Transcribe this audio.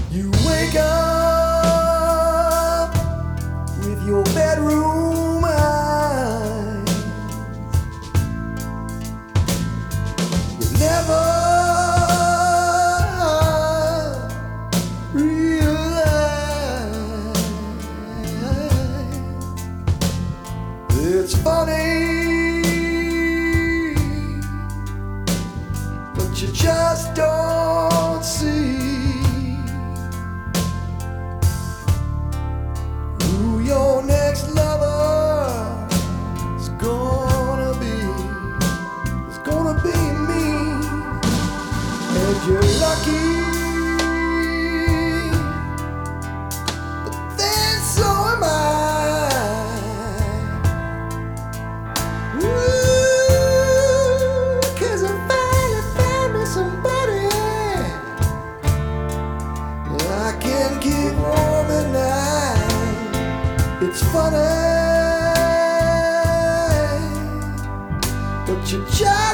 You wake up with your bedroom eyes. You never realize it's funny, but you just don't see who your next lover is gonna be. It's gonna be me, and you're lucky, but then so am I. Ooh, 'cause I finally found me somebody I can keep warm at night. It's funny, but you just